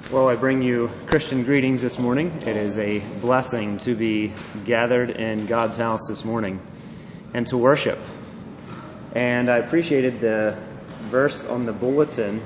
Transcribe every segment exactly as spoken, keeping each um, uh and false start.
Well, I bring you Christian greetings this morning. It is a blessing to be gathered in God's house this morning and to worship. And I appreciated the verse on the bulletin,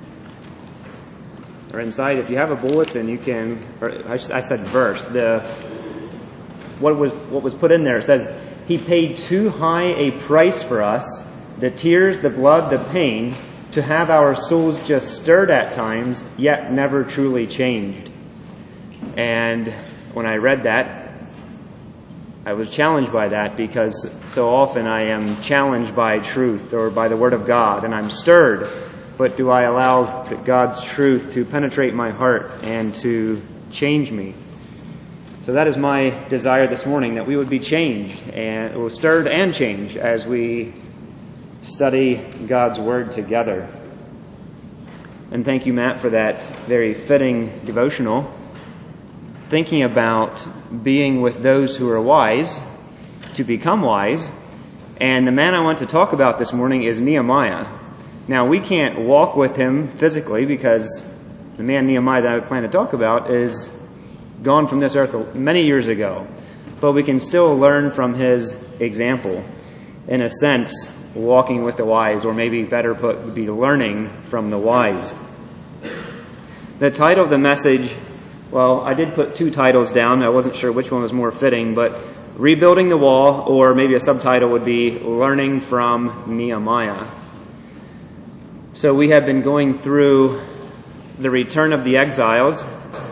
or inside. If you have a bulletin, you can, or I said verse, the what was what was put in there. It says, He paid too high a price for us, the tears, the blood, the pain, to have our souls just stirred at times, yet never truly changed. And when I read that, I was challenged by that, because so often I am challenged by truth or by the Word of God, and I'm stirred. But do I allow God's truth to penetrate my heart and to change me? So that is my desire this morning, that we would be changed, and well, stirred and changed as we study God's Word together. And thank you, Matt, for that very fitting devotional, thinking about being with those who are wise to become wise. And the man I want to talk about this morning is Nehemiah. Now, we can't walk with him physically because the man Nehemiah that I plan to talk about is gone from this earth many years ago. But we can still learn from his example, in a sense, walking with the wise, or maybe better put, would be learning from the wise. The title of the message, well, I did put two titles down. I wasn't sure which one was more fitting, but Rebuilding the Wall, or maybe a subtitle would be Learning from Nehemiah. So we have been going through the return of the exiles.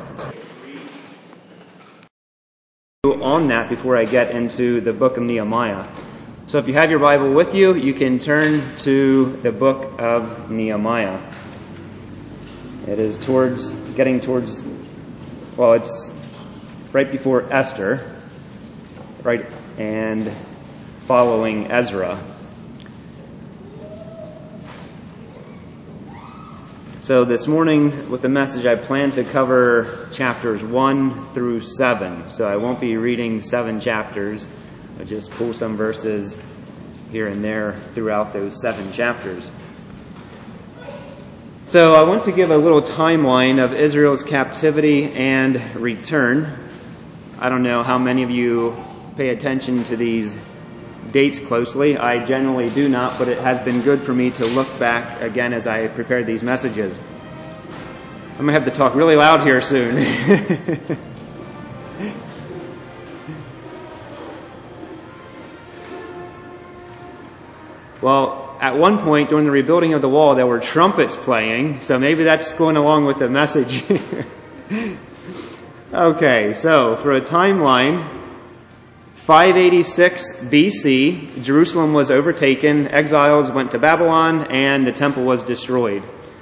On that before I get into the book of Nehemiah. So if you have your Bible with you, you can turn to the book of Nehemiah. It is towards, getting towards, well, it's right before Esther, right, and following Ezra. So this morning, with the message, I plan to cover chapters one through seven. So I won't be reading seven chapters. I'll just pull some verses here and there throughout those seven chapters. So I want to give a little timeline of Israel's captivity and return. I don't know how many of you pay attention to these dates closely. I generally do not, but it has been good for me to look back again as I prepared these messages. I'm going to have to talk really loud here soon. Well, at one point during the rebuilding of the wall, there were trumpets playing, so maybe that's going along with the message. Okay, so for a timeline, five eighty-six B C, Jerusalem was overtaken, exiles went to Babylon, and the temple was destroyed.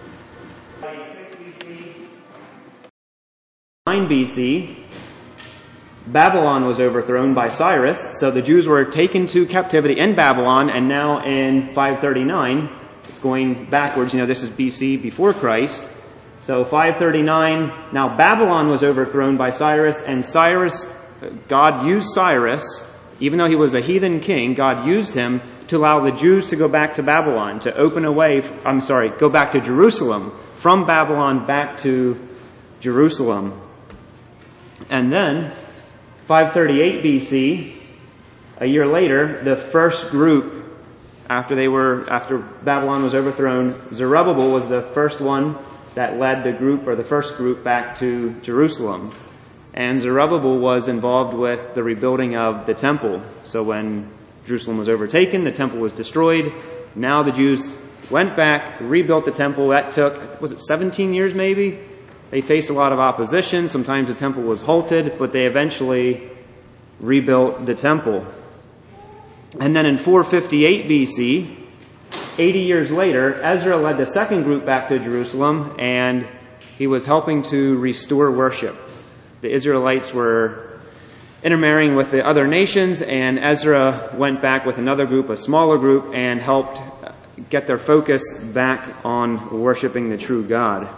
nine B C, Babylon was overthrown by Cyrus, so the Jews were taken to captivity in Babylon, and now in five thirty-nine, it's going backwards, you know, this is B C, before Christ. So five thirty-nine, now Babylon was overthrown by Cyrus, and Cyrus, God used Cyrus, even though he was a heathen king, God used him to allow the Jews to go back to Babylon, to open a way, I'm sorry, go back to Jerusalem, from Babylon back to Jerusalem. And then, five thirty-eight B C, a year later, the first group, after they were, after Babylon was overthrown, Zerubbabel was the first one that led the group, or the first group, back to Jerusalem. And Zerubbabel was involved with the rebuilding of the temple. So when Jerusalem was overtaken, the temple was destroyed. Now the Jews went back, rebuilt the temple. That took, was it seventeen years maybe? They faced a lot of opposition. Sometimes the temple was halted, but they eventually rebuilt the temple. And then in four fifty-eight B C, eighty years later, Ezra led the second group back to Jerusalem, and he was helping to restore worship. The Israelites were intermarrying with the other nations, and Ezra went back with another group, a smaller group, and helped get their focus back on worshiping the true God.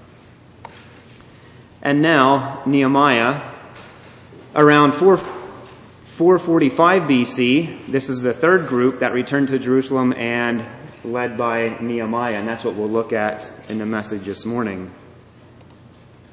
And now, Nehemiah, around four forty-five B C, this is the third group that returned to Jerusalem and led by Nehemiah, and that's what we'll look at in the message this morning.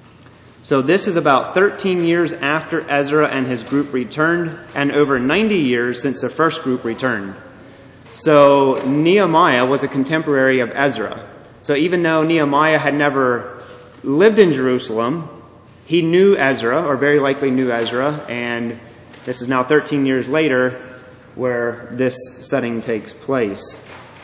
So this is about thirteen years after Ezra and his group returned, and over ninety years since the first group returned. So Nehemiah was a contemporary of Ezra. So even though Nehemiah had never lived in Jerusalem, he knew Ezra, or very likely knew Ezra, and this is now thirteen years later where this setting takes place.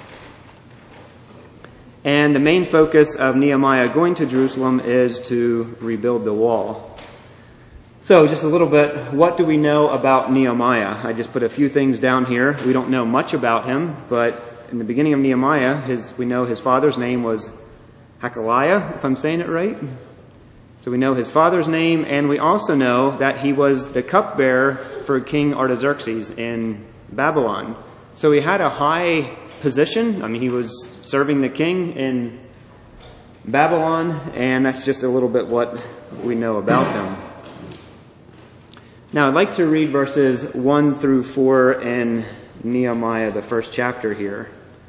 And the main focus of Nehemiah going to Jerusalem is to rebuild the wall. So just a little bit, what do we know about Nehemiah? I just put a few things down here. We don't know much about him, but in the beginning of Nehemiah, his, we know his father's name was Hakaliah, if I'm saying it right. So we know his father's name, and we also know that he was the cupbearer for King Artaxerxes in Babylon. So he had a high position. I mean, he was serving the king in Babylon, and that's just a little bit what we know about him. Now, I'd like to read verses one through four in Nehemiah, the first chapter here.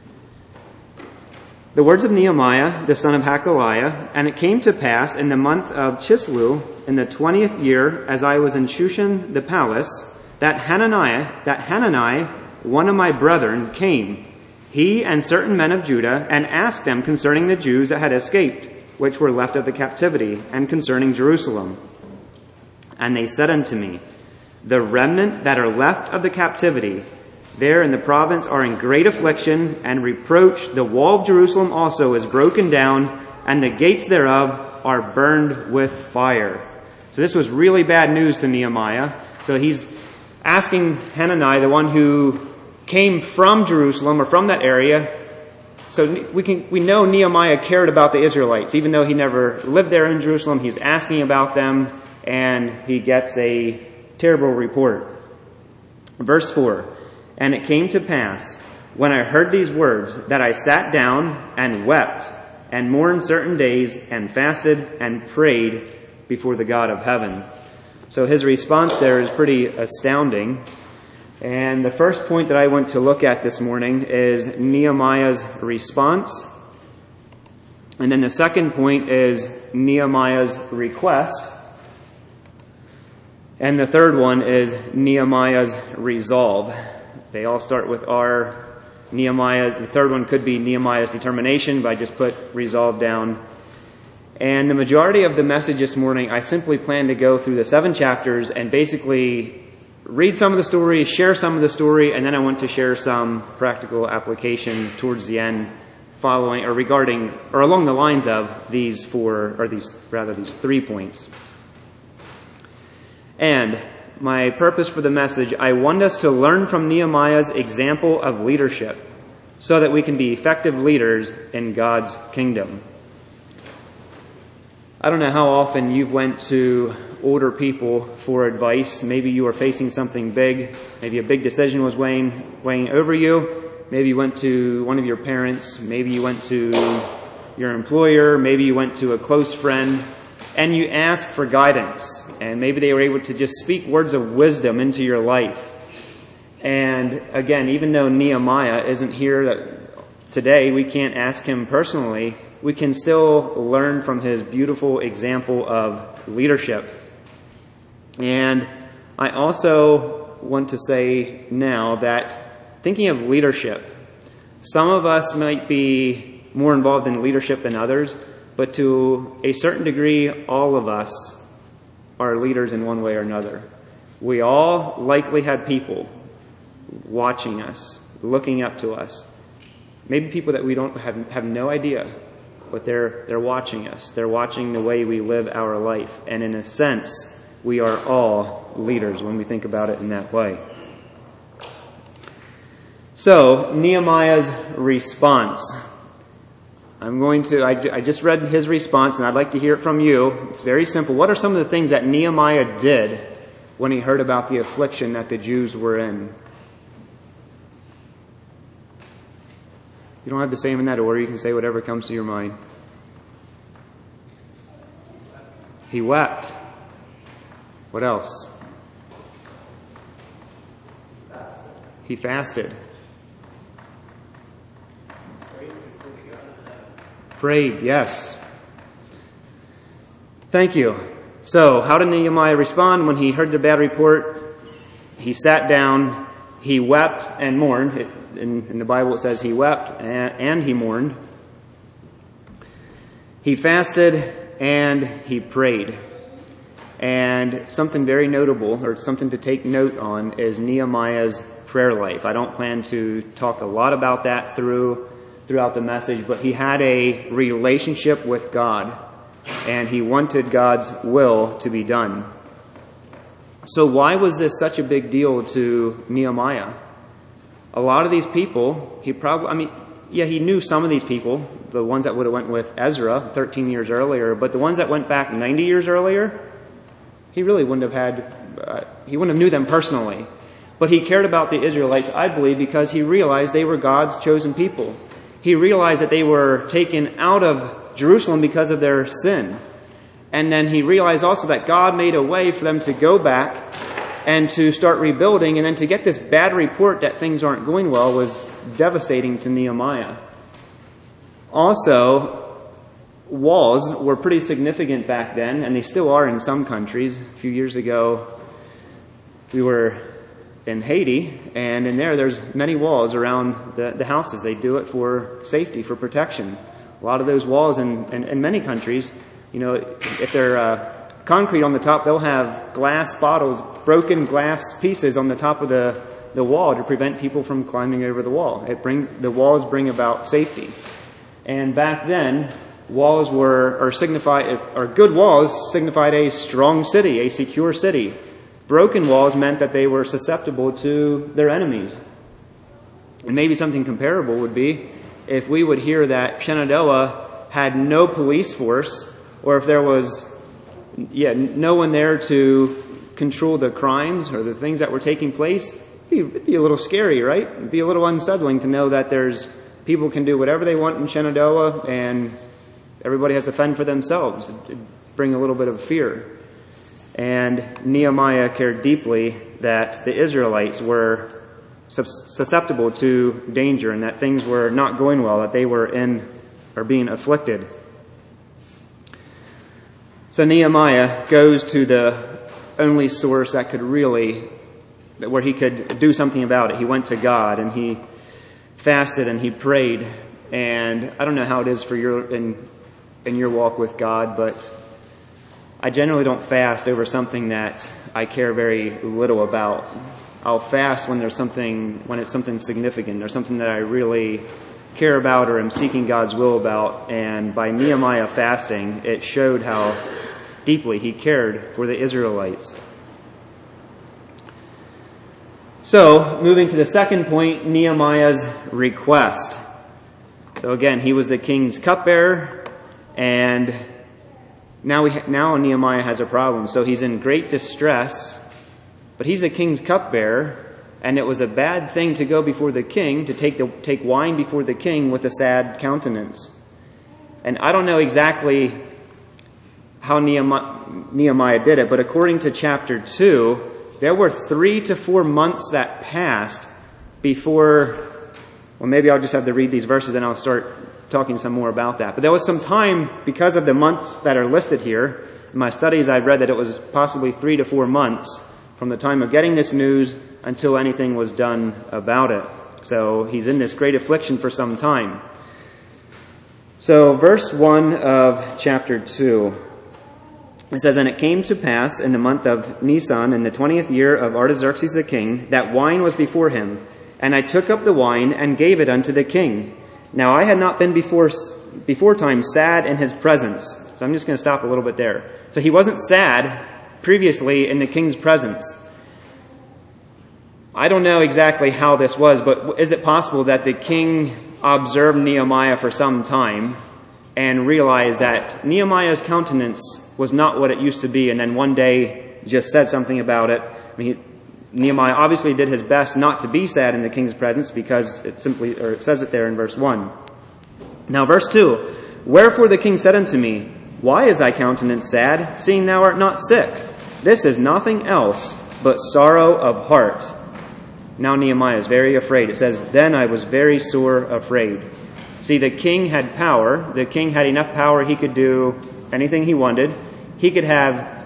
The words of Nehemiah, the son of Hakaliah, and it came to pass in the month of Chislew, in the twentieth year, as I was in Shushan the palace, that Hananiah, that Hanani, one of my brethren, came, he and certain men of Judah, and asked them concerning the Jews that had escaped, which were left of the captivity, and concerning Jerusalem. And they said unto me, the remnant that are left of the captivity, there in the province are in great affliction and reproach. The wall of Jerusalem also is broken down, and the gates thereof are burned with fire. So this was really bad news to Nehemiah. So he's asking Hanani, the one who came from Jerusalem or from that area. So we can we know Nehemiah cared about the Israelites. Even though he never lived there in Jerusalem, he's asking about them, and he gets a terrible report. Verse four, and it came to pass, when I heard these words, that I sat down and wept, and mourned certain days, and fasted and prayed before the God of heaven. So his response there is pretty astounding. And the first point that I want to look at this morning is Nehemiah's response. And then the second point is Nehemiah's request. And the third one is Nehemiah's resolve. They all start with R. Nehemiah. The third one could be Nehemiah's determination, but I just put resolve down. And the majority of the message this morning, I simply plan to go through the seven chapters and basically read some of the story, share some of the story, and then I want to share some practical application towards the end, following or regarding or along the lines of these four, or these rather these three points. And my purpose for the message, I want us to learn from Nehemiah's example of leadership so that we can be effective leaders in God's kingdom. I don't know how often you've went to older people for advice. Maybe you were facing something big. Maybe a big decision was weighing, weighing over you. Maybe you went to one of your parents. Maybe you went to your employer. Maybe you went to a close friend. And you asked for guidance. And maybe they were able to just speak words of wisdom into your life. And again, even though Nehemiah isn't here today, we can't ask him personally. We can still learn from his beautiful example of leadership. And I also want to say now that thinking of leadership, some of us might be more involved in leadership than others, but to a certain degree, all of us are leaders in one way or another. We all likely have people watching us, looking up to us. Maybe people that we don't have, have no idea, but they're they're watching us. They're watching the way we live our life. And in a sense, we are all leaders when we think about it in that way. So, Nehemiah's response. I'm going to, I, I just read his response, and I'd like to hear it from you. It's very simple. What are some of the things that Nehemiah did when he heard about the affliction that the Jews were in? You don't have to say them in that order. You can say whatever comes to your mind. He wept. What else? He fasted. Prayed, yes. Thank you. So, how did Nehemiah respond when he heard the bad report? He sat down, he wept and mourned. It, in, in the Bible it says he wept and, and he mourned. He fasted and he prayed. And something very notable, or something to take note on, is Nehemiah's prayer life. I don't plan to talk a lot about that through throughout the message, but he had a relationship with God, and he wanted God's will to be done. So why was this such a big deal to Nehemiah? A lot of these people, he probably, I mean, yeah, he knew some of these people, the ones that would have went with Ezra thirteen years earlier, but the ones that went back ninety years earlier, he really wouldn't have had, uh, he wouldn't have knew them personally. But he cared about the Israelites, I believe, because he realized they were God's chosen people. He realized that they were taken out of Jerusalem because of their sin. And then he realized also that God made a way for them to go back and to start rebuilding. And then to get this bad report that things aren't going well was devastating to Nehemiah. Also, walls were pretty significant back then, and they still are in some countries. A few years ago, we were in Haiti, and in there, there's many walls around the, the houses. They do it for safety, for protection. A lot of those walls in, in, in many countries, you know, if they're uh, concrete on the top, they'll have glass bottles, broken glass pieces on the top of the, the wall to prevent people from climbing over the wall. It brings, the walls bring about safety. And back then, walls were, or signify, or good walls signified a strong city, a secure city. Broken walls meant that they were susceptible to their enemies. And maybe something comparable would be if we would hear that Shenandoah had no police force, or if there was, yeah, no one there to control the crimes or the things that were taking place. It'd be, it'd be a little scary, right? It'd be a little unsettling to know that there's people can do whatever they want in Shenandoah, and everybody has to fend for themselves. It'd bring a little bit of fear. And Nehemiah cared deeply that the Israelites were susceptible to danger and that things were not going well, that they were in or being afflicted. So Nehemiah goes to the only source that could really, where he could do something about it. He went to God and he fasted and he prayed. And I don't know how it is for your in in your walk with God, but I generally don't fast over something that I care very little about. I'll fast when there's something, when it's something significant or something that I really care about or am seeking God's will about. And by Nehemiah fasting, it showed how deeply he cared for the Israelites. So, moving to the second point, Nehemiah's request. So again, he was the king's cupbearer, and now we ha- now Nehemiah has a problem. So he's in great distress, but he's a king's cupbearer, and it was a bad thing to go before the king, to take the take wine before the king with a sad countenance. And I don't know exactly how Nehemiah, Nehemiah did it, but according to chapter two, there were three to four months that passed before, well, maybe I'll just have to read these verses and I'll start talking some more about that. But there was some time, because of the months that are listed here. In my studies, I've read that it was possibly three to four months from the time of getting this news until anything was done about it. So he's in this great affliction for some time. So verse one of chapter two, it says, "And it came to pass in the month of Nisan, in the twentieth year of Artaxerxes the king, that wine was before him. And I took up the wine and gave it unto the king. Now I had not been before before time sad in his presence." So I'm just going to stop a little bit there. So he wasn't sad previously in the king's presence. I don't know exactly how this was, but is it possible that the king observed Nehemiah for some time and realized that Nehemiah's countenance was not what it used to be, and then one day just said something about it? I mean, Nehemiah obviously did his best not to be sad in the king's presence, because it simply, or it says it there in verse one. Now verse two, "Wherefore the king said unto me, Why is thy countenance sad, seeing thou art not sick? This is nothing else but sorrow of heart." Now Nehemiah is very afraid. It says, "Then I was very sore afraid." See, the king had power. The king had enough power he could do anything he wanted. He could have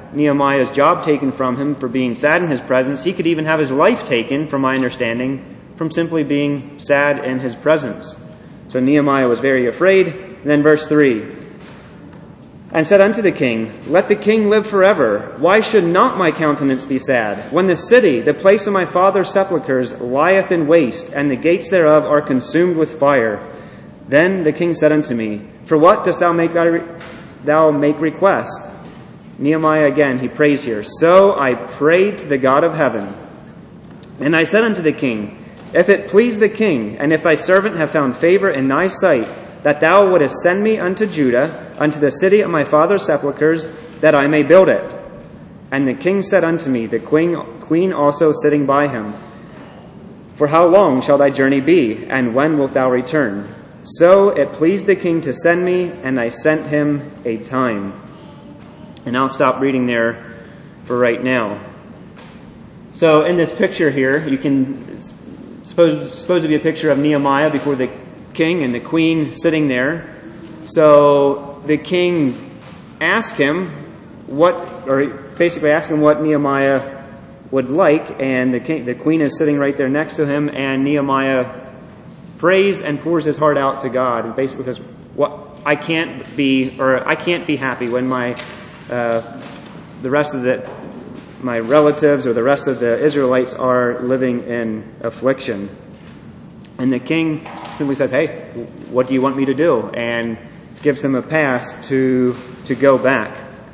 Nehemiah's job taken from him for being sad in his presence. He could even have his life taken, from my understanding, from simply being sad in his presence. So Nehemiah was very afraid. And then verse three, and said unto the king, let the king live forever. Why should not my countenance be sad, when the city, the place of my father's sepulchres, lieth in waste, and the gates thereof are consumed with fire? Then the king said unto me, for what dost thou make thy re- thou make request? Nehemiah again, he prays here. So I prayed to the God of heaven, and I said unto the king, if it please the king, and if thy servant have found favor in thy sight, that thou wouldest send me unto Judah, unto the city of my father's sepulchres, that I may build it. And the king said unto me, the queen, queen also sitting by him, for how long shall thy journey be, and when wilt thou return? So it pleased the king to send me, and I sent him a time. And I'll stop reading there for right now. So in this picture here, you can suppose supposed to be a picture of Nehemiah before the king and the queen sitting there. So the king asked him what, or basically asked him what Nehemiah would like, and the king, the queen is sitting right there next to him, and Nehemiah prays and pours his heart out to God, and basically says, "What I can't be, or I can't be happy when my uh, the rest of the my relatives or the rest of the Israelites are living in affliction." And the king simply says, "Hey, what do you want me to do?" and gives him a pass to to go back.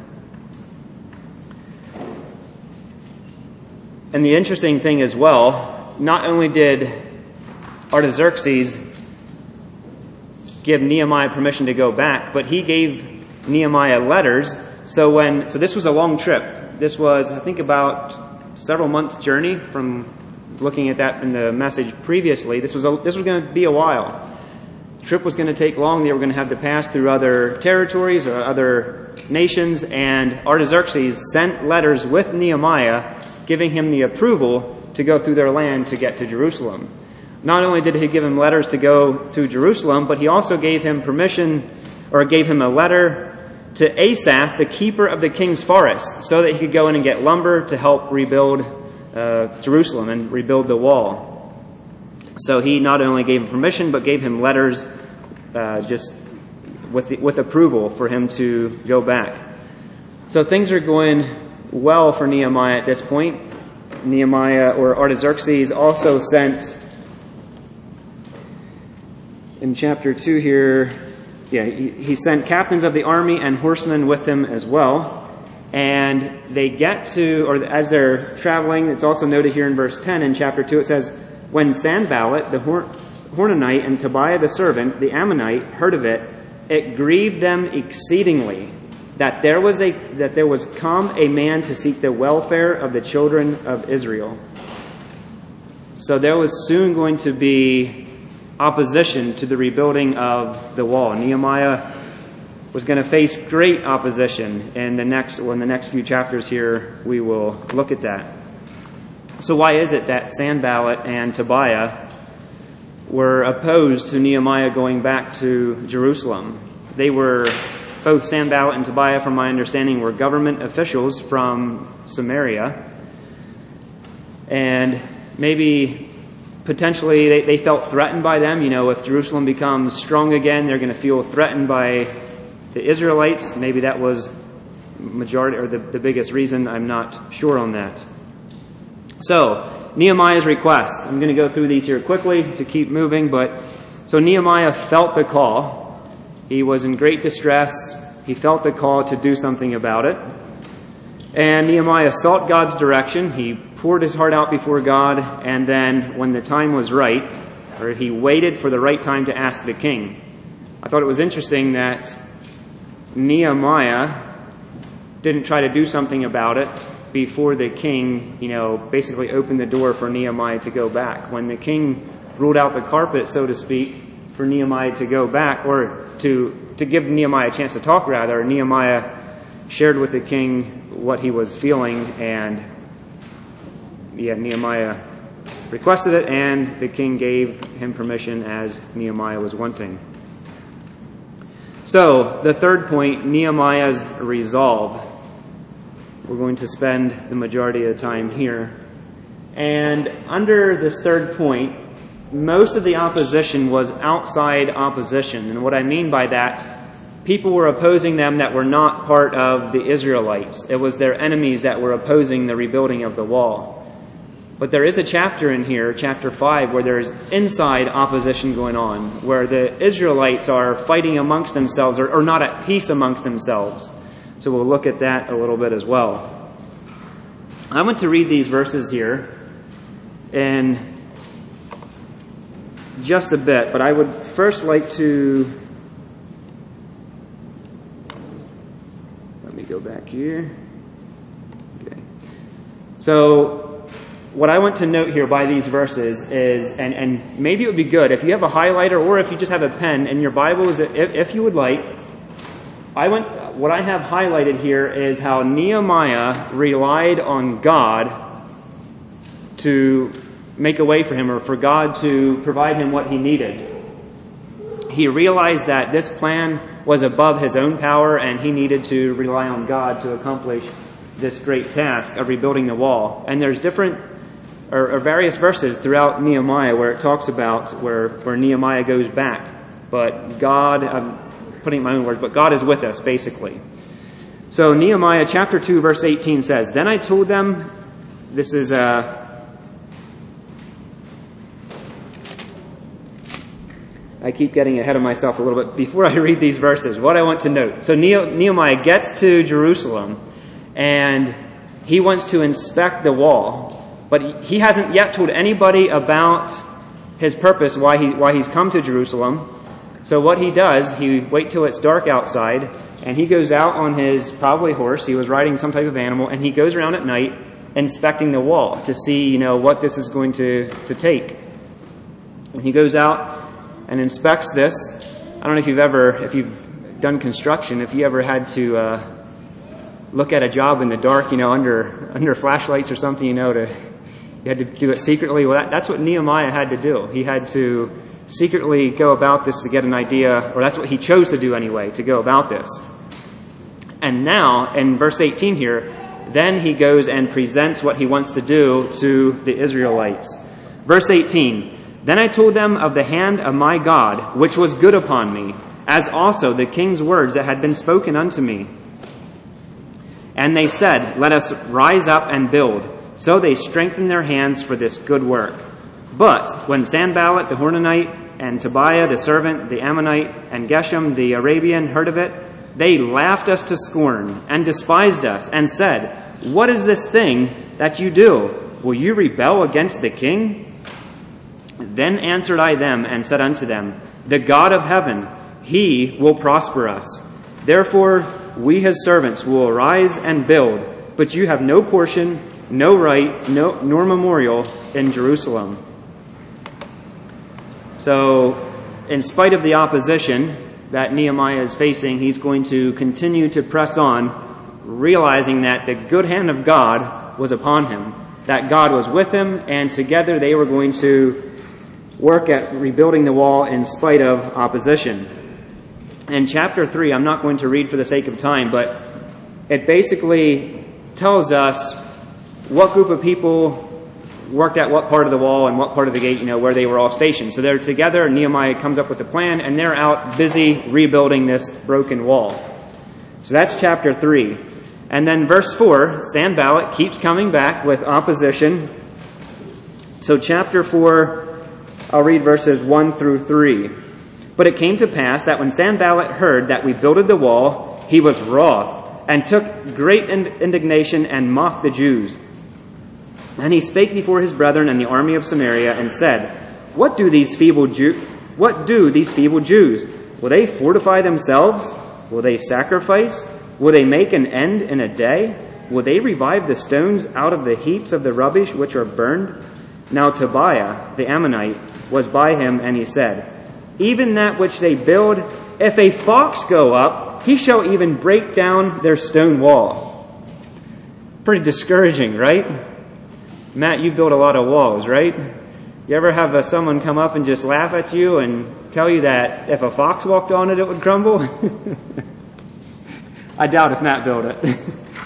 And the interesting thing as well, not only did Artaxerxes give Nehemiah permission to go back, but he gave Nehemiah letters. So when so this was a long trip. This was, I think, about several months' journey from looking at that in the message previously. This was a, this was going to be a while. The trip was going to take long. They were going to have to pass through other territories or other nations, and Artaxerxes sent letters with Nehemiah giving him the approval to go through their land to get to Jerusalem. Not only did he give him letters to go to Jerusalem, but he also gave him permission, or gave him a letter to Asaph, the keeper of the king's forest, so that he could go in and get lumber to help rebuild uh, Jerusalem and rebuild the wall. So he not only gave him permission, but gave him letters uh, just with the, with approval for him to go back. So things are going well for Nehemiah at this point. Nehemiah, or Artaxerxes, also sent in chapter two here, yeah, he, he sent captains of the army and horsemen with him as well. And they get to, or as they're traveling, it's also noted here in verse ten in chapter two, it says, when Sanballat, the Hor- Horonite, and Tobiah the servant, the Ammonite, heard of it, it grieved them exceedingly that there was a that there was come a man to seek the welfare of the children of Israel. So there was soon going to be opposition to the rebuilding of the wall. Nehemiah was going to face great opposition in the next, or in the next few chapters here, we will look at that. So why is it that Sanballat and Tobiah were opposed to Nehemiah going back to Jerusalem? They were, both Sanballat and Tobiah, from my understanding, were government officials from Samaria. And maybe potentially they, they felt threatened by them. You know, if Jerusalem becomes strong again, they're going to feel threatened by the Israelites. Maybe that was majority, or the, the biggest reason. I'm not sure on that. So, Nehemiah's request. I'm going to go through these here quickly to keep moving, but so Nehemiah felt the call. He was in great distress. He felt the call to do something about it. And Nehemiah sought God's direction. He poured his heart out before God, and then when the time was right, or he waited for the right time to ask the king. I thought it was interesting that Nehemiah didn't try to do something about it before the king, you know, basically opened the door for Nehemiah to go back. When the king ruled out the carpet, so to speak, for Nehemiah to go back, or to, to give Nehemiah a chance to talk, rather, Nehemiah shared with the king what he was feeling, and yeah, Nehemiah requested it, and the king gave him permission as Nehemiah was wanting. So, the third point, Nehemiah's resolve. we're going to spend the majority of the time here. And under this third point, most of the opposition was outside opposition. And what I mean by that, people were opposing them that were not part of the Israelites. It was their enemies that were opposing the rebuilding of the wall. But there is a chapter in here, chapter five, where there's inside opposition going on, where the Israelites are fighting amongst themselves or, or not at peace amongst themselves. So we'll look at that a little bit as well. I want to read these verses here in just a bit, but I would first like to... Let me go back here. Okay. So... what I want to note here by these verses is, and, and maybe it would be good if you have a highlighter or if you just have a pen in your Bibles, if, if you would like, I want, what I have highlighted here is how Nehemiah relied on God to make a way for him, or for God to provide him what he needed. He realized that this plan was above his own power and he needed to rely on God to accomplish this great task of rebuilding the wall. And there's different Or, or various verses throughout Nehemiah where it talks about where, where Nehemiah goes back. But God, I'm putting my own words, but God is with us, basically. So Nehemiah chapter two, verse eighteen says, "Then I told them," this is uh I keep getting ahead of myself a little bit. Before I read these verses, what I want to note. So Nehemiah gets to Jerusalem, and he wants to inspect the wall. But he hasn't yet told anybody about his purpose, why he why he's come to Jerusalem. So what he does, he wait till it's dark outside, and he goes out on his probably horse. He was riding some type of animal, and he goes around at night inspecting the wall to see, you know, what this is going to, to take. And he goes out and inspects this. I don't know if you've ever, if you've done construction, if you ever had to uh, look at a job in the dark, you know, under under flashlights or something, you know, to you had to do it secretly. Well, that, that's what Nehemiah had to do. He had to secretly go about this to get an idea, or that's what he chose to do anyway, to go about this. And now, in verse eighteen here, then he goes and presents what he wants to do to the Israelites. Verse eighteen, "Then I told them of the hand of my God, which was good upon me, as also the king's words that had been spoken unto me. And they said, Let us rise up and build. So they strengthened their hands for this good work. But when Sanballat the Horonite and Tobiah the servant, the Ammonite, and Geshem the Arabian heard of it, they laughed us to scorn and despised us and said, What is this thing that you do? Will you rebel against the king? Then answered I them and said unto them, The God of heaven, he will prosper us. Therefore we his servants will arise and build, but you have no portion, no right, no, nor memorial in Jerusalem." So, in spite of the opposition that Nehemiah is facing, he's going to continue to press on, realizing that the good hand of God was upon him, that God was with him, and together they were going to work at rebuilding the wall in spite of opposition. In chapter three, I'm not going to read for the sake of time, but it basically tells us what group of people worked at what part of the wall and what part of the gate, you know, where they were all stationed. So they're together, and Nehemiah comes up with a plan, and they're out busy rebuilding this broken wall. So that's chapter three. And then verse four, Sanballat keeps coming back with opposition. So chapter four, I'll read verses one through three. "But it came to pass that when Sanballat heard that we builded the wall, he was wroth, and took great indignation and mocked the Jews. And he spake before his brethren and the army of Samaria, and said, What do these feeble Jew- What do these feeble Jews? Will they fortify themselves? Will they sacrifice? Will they make an end in a day? Will they revive the stones out of the heaps of the rubbish which are burned? Now Tobiah the Ammonite was by him, and he said, Even that which they build, if a fox go up, he shall even break down their stone wall." Pretty discouraging, right? Matt, you build a lot of walls, right? You ever have uh, someone come up and just laugh at you and tell you that if a fox walked on it, it would crumble? I doubt if Matt built it.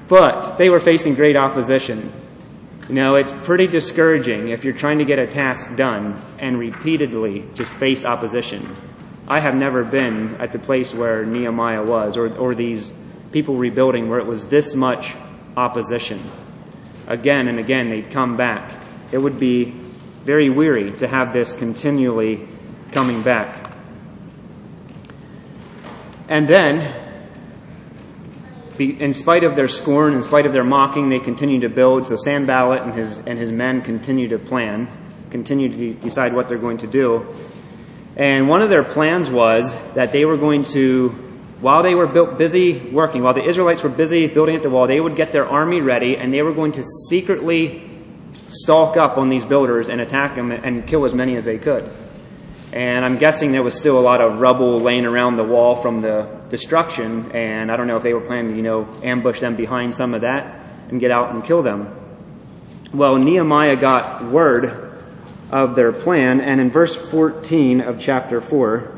But they were facing great opposition. You know, it's pretty discouraging if you're trying to get a task done and repeatedly just face opposition. I have never been at the place where Nehemiah was, or, or these people rebuilding, where it was this much opposition. Again and again, they'd come back. It would be very weary to have this continually coming back. And then, in spite of their scorn, in spite of their mocking, they continue to build. So Sanballat and his and his men continue to plan, continue to de- decide what they're going to do. And one of their plans was that they were going to, while they were built, busy working, while the Israelites were busy building at the wall, they would get their army ready, and they were going to secretly stalk up on these builders and attack them and kill as many as they could. And I'm guessing there was still a lot of rubble laying around the wall from the destruction, and I don't know if they were planning to, you know, ambush them behind some of that and get out and kill them. Well, Nehemiah got word of their plan, and in verse fourteen of chapter four,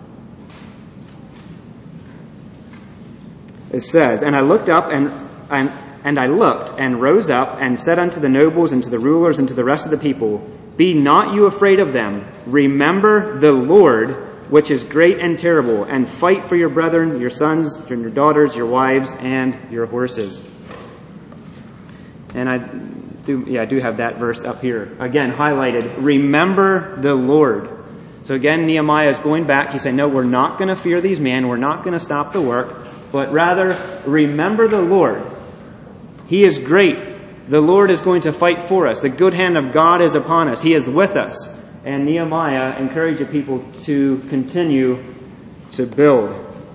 it says, And I looked up and, and, and I looked and rose up and said unto the nobles and to the rulers and to the rest of the people, Be not you afraid of them. Remember the Lord, which is great and terrible, and fight for your brethren, your sons, your daughters, your wives, and your horses. And I do, yeah, I do have that verse up here. Again, highlighted. Remember the Lord. So again, Nehemiah is going back. He said, no, we're not going to fear these men. We're not going to stop the work. But rather, remember the Lord. He is great. The Lord is going to fight for us. The good hand of God is upon us. He is with us. And Nehemiah encouraged the people to continue to build.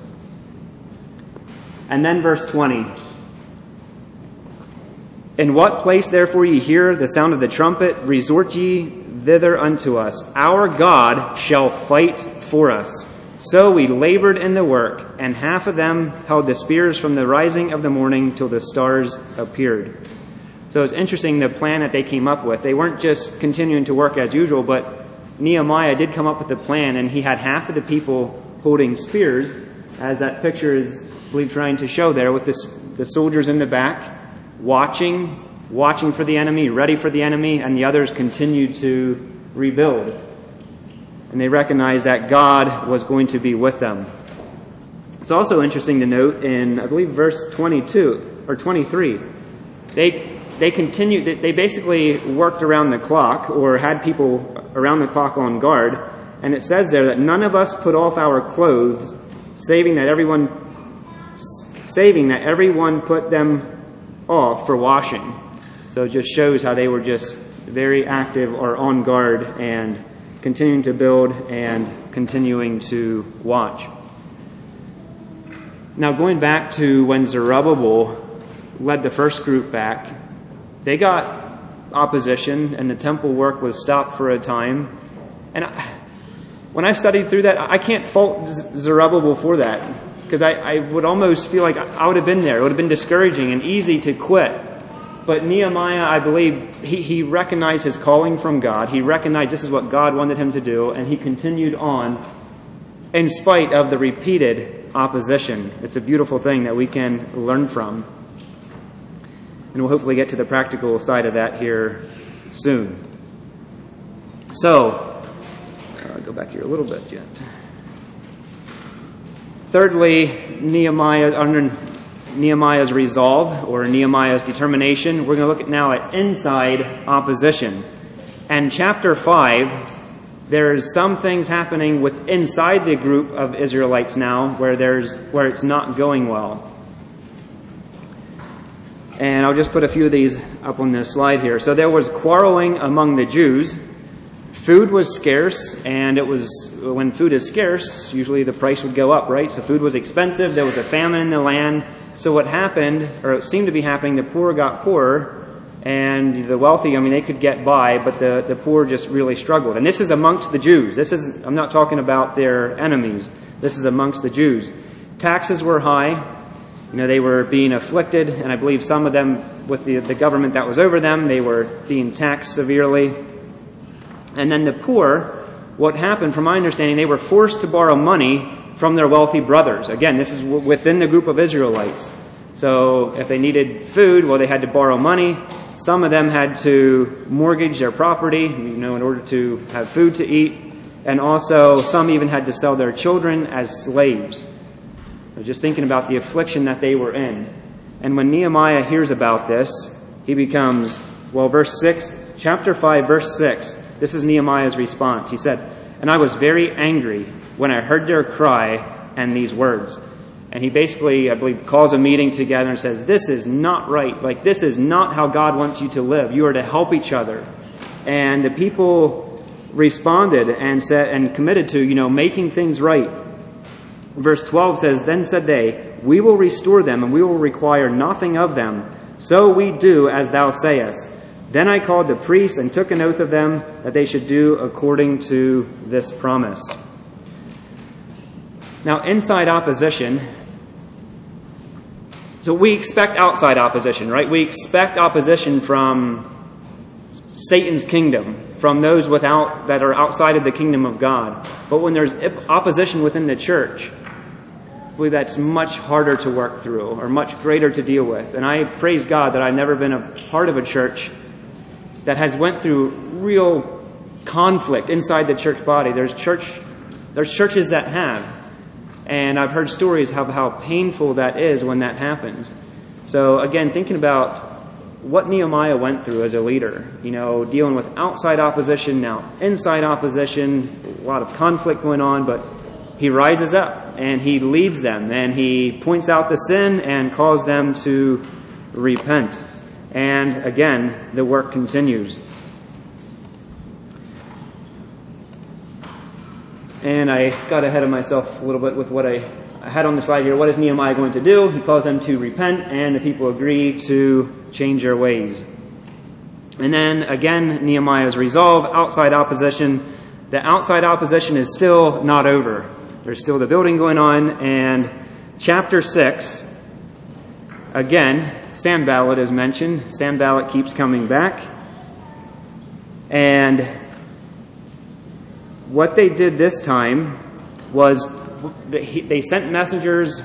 And then verse twenty. In what place therefore ye hear the sound of the trumpet, resort ye thither unto us. Our God shall fight for us. So we labored in the work, and half of them held the spears from the rising of the morning till the stars appeared. So it's interesting the plan that they came up with. They weren't just continuing to work as usual, but Nehemiah did come up with a plan, and he had half of the people holding spears, as that picture is, I believe, trying to show there, with this, the soldiers in the back, watching, watching for the enemy, ready for the enemy, and the others continued to rebuild. And they recognized that God was going to be with them. It's also interesting to note in, I believe, verse twenty-two or twenty-three, they they continued, they basically worked around the clock, or had people around the clock on guard, and it says there that none of us put off our clothes, saving that everyone, saving that everyone put them off for washing. So it just shows how they were just very active or on guard and continuing to build and continuing to watch. Now, going back to when Zerubbabel led the first group back, they got opposition and the temple work was stopped for a time. And I, when I studied through that, I can't fault Zerubbabel for that, because I, I would almost feel like I would have been there. It would have been discouraging and easy to quit. But Nehemiah, I believe, he, he recognized his calling from God. He recognized this is what God wanted him to do, and he continued on in spite of the repeated opposition. It's a beautiful thing that we can learn from. And we'll hopefully get to the practical side of that here soon. So, uh, I'll go back here a little bit yet. Thirdly, Nehemiah, under Nehemiah's resolve, or Nehemiah's determination, we're going to look at now at inside opposition. And chapter five, there's some things happening with inside the group of Israelites now where there's where it's not going well. And I'll just put a few of these up on this slide here. So there was quarreling among the Jews. Food was scarce, and it was, when food is scarce, usually the price would go up, right? So food was expensive, there was a famine in the land. So what happened, or it seemed to be happening, the poor got poorer, and the wealthy, I mean, they could get by, but the, the poor just really struggled. And this is amongst the Jews. This is, I'm not talking about their enemies. This is amongst the Jews. Taxes were high. You know, they were being afflicted, and I believe some of them, with the, the government that was over them, they were being taxed severely. And then the poor, what happened, from my understanding, they were forced to borrow money from their wealthy brothers. Again, this is within the group of Israelites. So if they needed food, well, they had to borrow money. Some of them had to mortgage their property, you know, in order to have food to eat. And also, some even had to sell their children as slaves. So just thinking about the affliction that they were in. And when Nehemiah hears about this, he becomes, well, verse six, chapter five, verse six, this is Nehemiah's response. He said, "And I was very angry when I heard their cry and these words." And he basically, I believe, calls a meeting together and says, this is not right. Like, this is not how God wants you to live. You are to help each other. And the people responded and said, and committed to, you know, making things right. Verse twelve says, "Then said they, we will restore them and we will require nothing of them. So we do as thou sayest. Then I called the priests and took an oath of them that they should do according to this promise." Now, inside opposition, so we expect outside opposition, right? We expect opposition from Satan's kingdom, from those without that are outside of the kingdom of God. But when there's opposition within the church, I believe that's much harder to work through or much greater to deal with. And I praise God that I've never been a part of a church that has went through real conflict inside the church body. There's church, there's churches that have. And I've heard stories of how painful that is when that happens. So again, thinking about what Nehemiah went through as a leader, you know, dealing with outside opposition, now inside opposition, a lot of conflict going on, but he rises up and he leads them and he points out the sin and calls them to repent. And again, the work continues. And I got ahead of myself a little bit with what I, I had on the slide here. What is Nehemiah going to do? He calls them to repent, and the people agree to change their ways. And then, again, Nehemiah's resolve, outside opposition. The outside opposition is still not over. There's still the building going on. And chapter six, again, Sanballat is mentioned. Sanballat keeps coming back. And what they did this time was they sent messengers,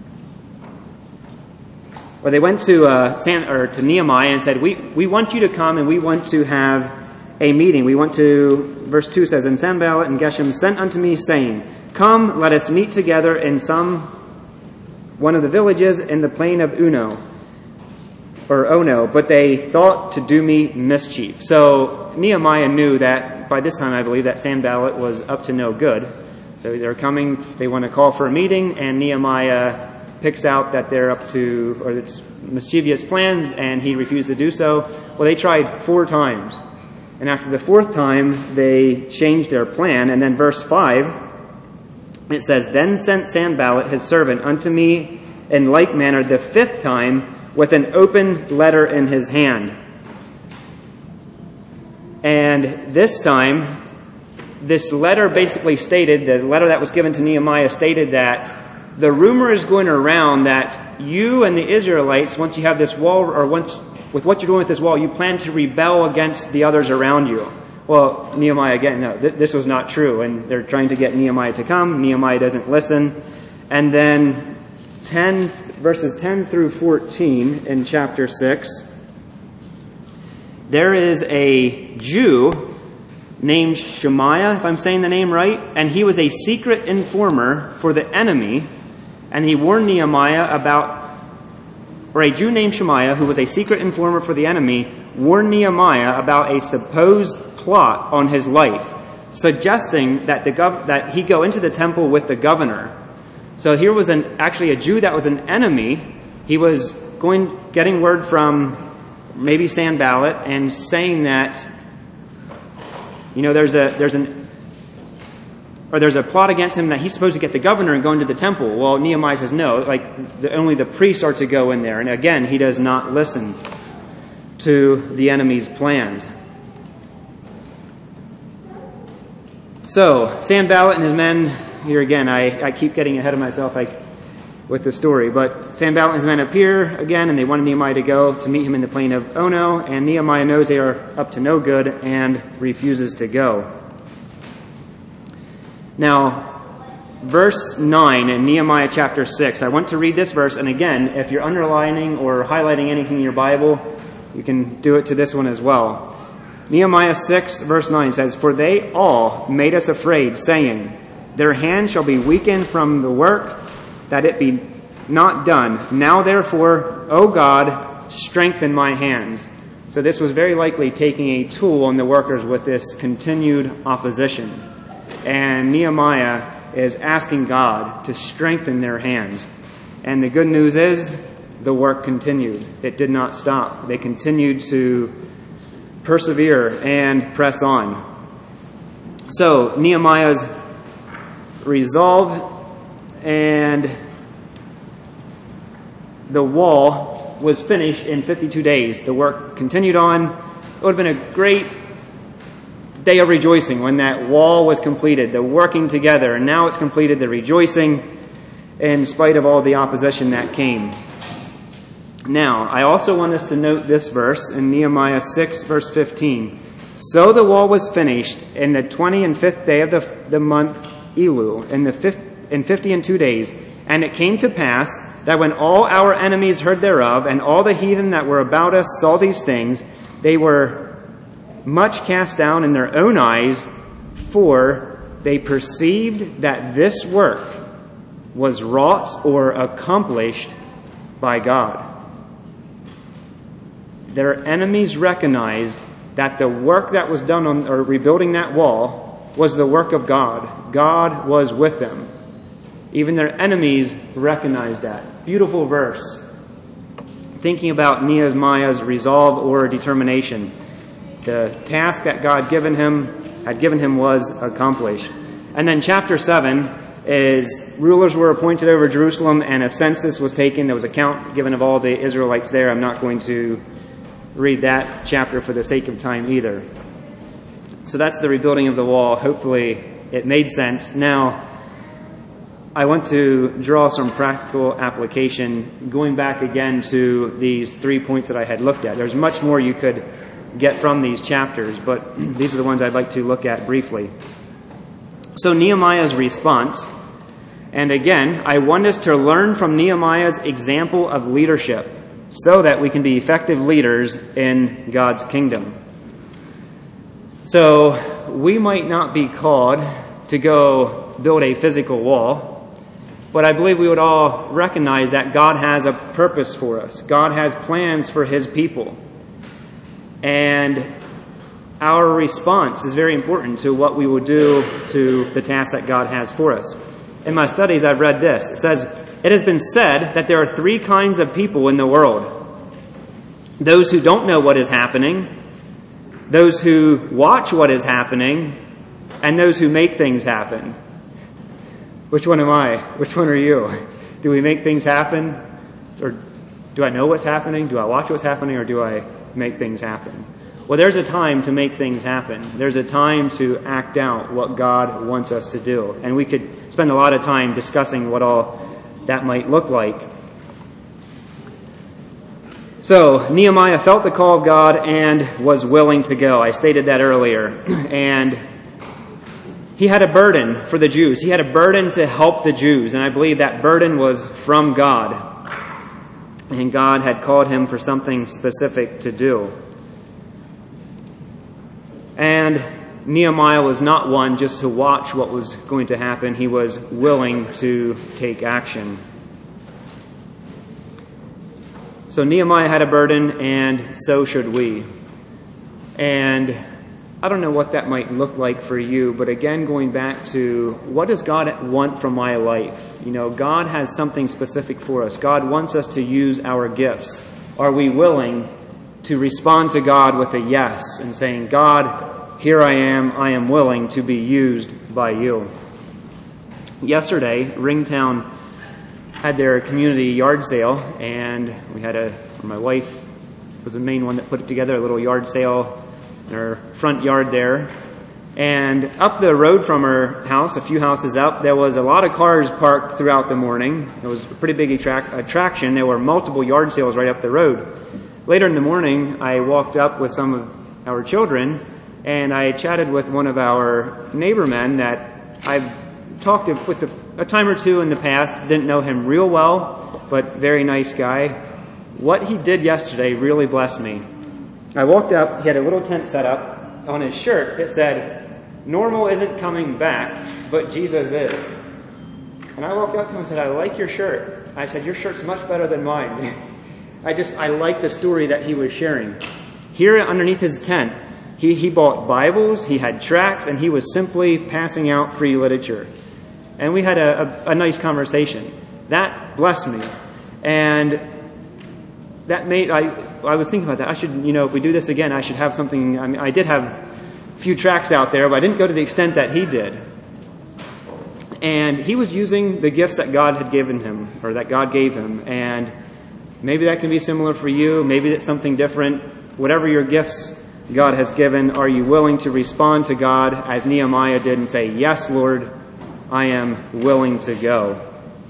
or they went to uh, San, or to Nehemiah and said, we, we want you to come and we want to have a meeting. We want to, verse two says, "And Sanballat and Geshem sent unto me, saying, Come, let us meet together in some one of the villages in the plain of Uno, or Ono, but they thought to do me mischief." So Nehemiah knew that by this time, I believe, that Sanballat was up to no good. So they're coming, they want to call for a meeting, and Nehemiah picks out that they're up to, or it's mischievous plans, and he refused to do so. Well, they tried four times. And after the fourth time, they changed their plan. And then verse five, it says, "Then sent Sanballat his servant unto me in like manner the fifth time with an open letter in his hand." And this time, this letter basically stated, the letter that was given to Nehemiah stated that the rumor is going around that you and the Israelites, once you have this wall, or once with what you're doing with this wall, you plan to rebel against the others around you. Well, Nehemiah, again, no, th- this was not true. And they're trying to get Nehemiah to come. Nehemiah doesn't listen. And then ten, verses ten through fourteen in chapter six, there is a Jew named Shemaiah, if I'm saying the name right, and he was a secret informer for the enemy, and he warned Nehemiah about, or a Jew named Shemaiah, who was a secret informer for the enemy, warned Nehemiah about a supposed plot on his life, suggesting that the gov- that he go into the temple with the governor. So here was an actually a Jew that was an enemy. He was going, getting word from maybe Sanballat and saying that, you know, there's a there's an or there's a plot against him that he's supposed to get the governor and go into the temple. Well, Nehemiah says no, like the, only the priests are to go in there. And again, he does not listen to the enemy's plans. So Sanballat and his men, here again, I, I keep getting ahead of myself. I with the story. But Sanballat and his men appear again, and they wanted Nehemiah to go to meet him in the plain of Ono, and Nehemiah knows they are up to no good and refuses to go. Now, verse nine in Nehemiah chapter six. I want to read this verse, and again, if you're underlining or highlighting anything in your Bible, you can do it to this one as well. Nehemiah six, verse nine says, "For they all made us afraid, saying, Their hand shall be weakened from the work, that it be not done. Now therefore, O God, strengthen my hands." So this was very likely taking a toll on the workers with this continued opposition. And Nehemiah is asking God to strengthen their hands. And the good news is, the work continued. It did not stop. They continued to persevere and press on. So Nehemiah's resolve, and the wall was finished in fifty-two days. The work continued on. It would have been a great day of rejoicing when that wall was completed, the working together, and now it's completed, the rejoicing in spite of all the opposition that came. Now, I also want us to note this verse in Nehemiah six, verse fifteen. "So the wall was finished in the twenty and fifth day of the, the month Elul, in the fifth, in fifty and two days. And it came to pass that when all our enemies heard thereof, and all the heathen that were about us saw these things, they were much cast down in their own eyes, for they perceived that this work was wrought or accomplished by God." Their enemies recognized that the work that was done on, or rebuilding that wall, was the work of God. God was with them. Even their enemies recognized that. Beautiful verse. Thinking about Nehemiah's resolve or determination. The task that God given him, had given him was accomplished. And then chapter seven is rulers were appointed over Jerusalem, and a census was taken. There was a count given of all the Israelites there. I'm not going to read that chapter for the sake of time either. So that's the rebuilding of the wall. Hopefully it made sense. Now, I want to draw some practical application, going back again to these three points that I had looked at. There's much more you could get from these chapters, but these are the ones I'd like to look at briefly. So Nehemiah's response, and again, I want us to learn from Nehemiah's example of leadership so that we can be effective leaders in God's kingdom. So we might not be called to go build a physical wall, but I believe we would all recognize that God has a purpose for us. God has plans for His people. And our response is very important to what we will do to the task that God has for us. In my studies, I've read this. It says, "It has been said that there are three kinds of people in the world. Those who don't know what is happening, those who watch what is happening, and those who make things happen." Which one am I? Which one are you? Do we make things happen? Or do I know what's happening? Do I watch what's happening? Or do I make things happen? Well, there's a time to make things happen. There's a time to act out what God wants us to do. And we could spend a lot of time discussing what all that might look like. So, Nehemiah felt the call of God and was willing to go. I stated that earlier. And he had a burden for the Jews. He had a burden to help the Jews. And I believe that burden was from God. And God had called him for something specific to do. And Nehemiah was not one just to watch what was going to happen. He was willing to take action. So Nehemiah had a burden, and so should we. And I don't know what that might look like for you, but again, going back to what does God want from my life? You know, God has something specific for us. God wants us to use our gifts. Are we willing to respond to God with a yes and saying, "God, here I am, I am willing to be used by you"? Yesterday, Ringtown had their community yard sale, and we had a, my wife was the main one that put it together, a little yard sale in her front yard there. And up the road from her house, a few houses up, there was a lot of cars parked throughout the morning. It was a pretty big attract- attraction. There were multiple yard sales right up the road. Later in the morning, I walked up with some of our children, and I chatted with one of our neighbor men that I've talked with the, a time or two in the past, didn't know him real well, but very nice guy. What he did yesterday really blessed me. I walked up, he had a little tent set up. On his shirt it said, "Normal isn't coming back, but Jesus is." And I walked up to him and said, "I like your shirt." I said, "Your shirt's much better than mine." I just, I like the story that he was sharing. Here underneath his tent, he, he bought Bibles, he had tracts, and he was simply passing out free literature. And we had a, a, a nice conversation. That blessed me. And that made, I, I was thinking about that. I should, you know, if we do this again, I should have something. I mean, I did have a few tracts out there, but I didn't go to the extent that he did. And he was using the gifts that God had given him, or that God gave him. And maybe that can be similar for you. Maybe it's something different. Whatever your gifts God has given, are you willing to respond to God as Nehemiah did and say, "Yes, Lord, I am willing to go"?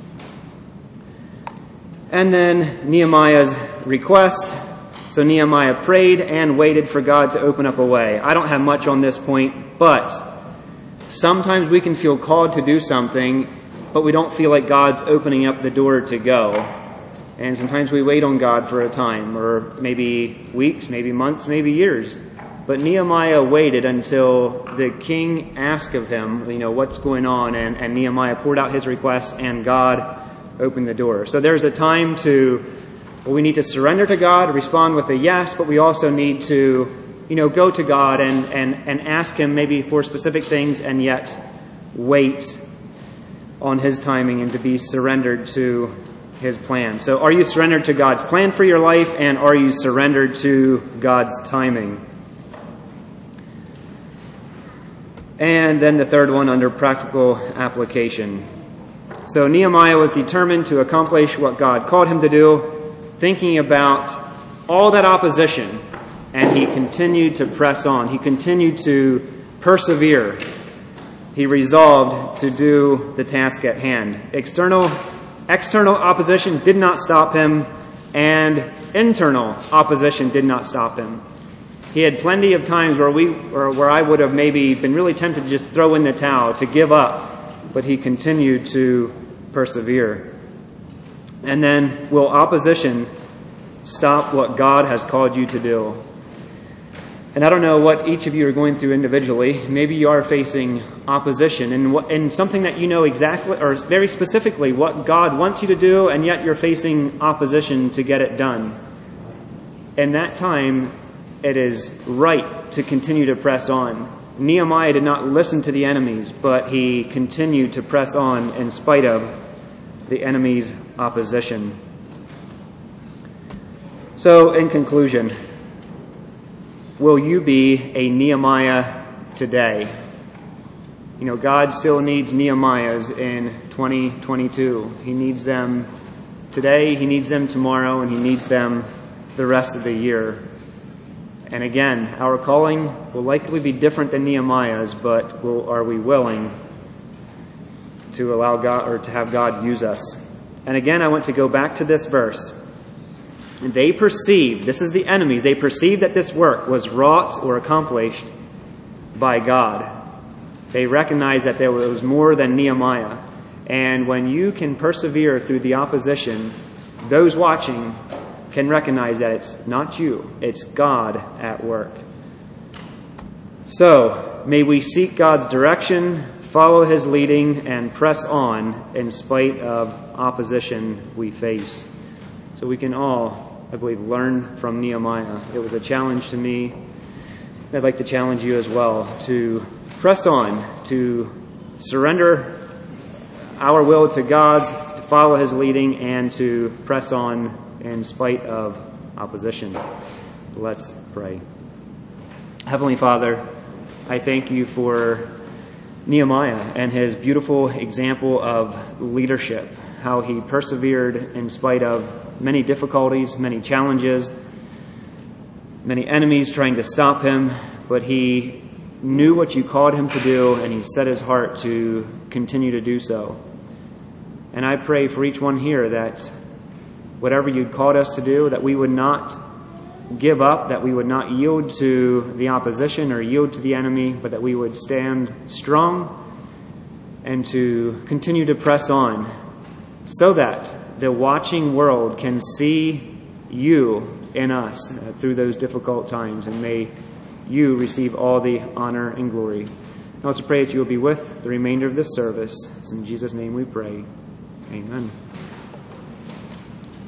And then Nehemiah's request. So Nehemiah prayed and waited for God to open up a way. I don't have much on this point, but sometimes we can feel called to do something, but we don't feel like God's opening up the door to go. And sometimes we wait on God for a time, or maybe weeks, maybe months, maybe years. But Nehemiah waited until the king asked of him, you know, what's going on, and, and Nehemiah poured out his request, and God opened the door. So there's a time to, well, we need to surrender to God, respond with a yes, but we also need to, you know, go to God and, and, and ask Him maybe for specific things, and yet wait on His timing and to be surrendered to His plan. So are you surrendered to God's plan for your life, and are you surrendered to God's timing? And then the third one under practical application. So Nehemiah was determined to accomplish what God called him to do, thinking about all that opposition, and he continued to press on. He continued to persevere. He resolved to do the task at hand. External, external opposition did not stop him, and internal opposition did not stop him. He had plenty of times where we, or where I would have maybe been really tempted to just throw in the towel, to give up, but he continued to persevere. And then, will opposition stop what God has called you to do? And I don't know what each of you are going through individually. Maybe you are facing opposition and what, and something that you know exactly, or very specifically, what God wants you to do, and yet you're facing opposition to get it done. In that time, it is right to continue to press on. Nehemiah did not listen to the enemies, but he continued to press on in spite of the enemy's opposition. So, in conclusion, will you be a Nehemiah today? You know, God still needs Nehemiahs in twenty twenty-two. He needs them today, He needs them tomorrow, and He needs them the rest of the year. And again, our calling will likely be different than Nehemiah's, but will, are we willing to allow God, or to have God use us? And again, I want to go back to this verse. They perceived, this is the enemies, they perceived that this work was wrought or accomplished by God. They recognized that there was more than Nehemiah. And when you can persevere through the opposition, those watching can recognize that it's not you, it's God at work. So, may we seek God's direction, follow His leading, and press on in spite of opposition we face. So we can all, I believe, learn from Nehemiah. It was a challenge to me. I'd like to challenge you as well to press on, to surrender our will to God's, to follow His leading, and to press on in spite of opposition. Let's pray. Heavenly Father, I thank you for Nehemiah and his beautiful example of leadership, how he persevered in spite of many difficulties, many challenges, many enemies trying to stop him, but he knew what you called him to do, and he set his heart to continue to do so. And I pray for each one here that whatever you'd called us to do, that we would not give up, that we would not yield to the opposition or yield to the enemy, but that we would stand strong and to continue to press on so that the watching world can see you in us uh, through those difficult times, and may you receive all the honor and glory. I also pray that you will be with the remainder of this service. It's in Jesus' name we pray. Amen.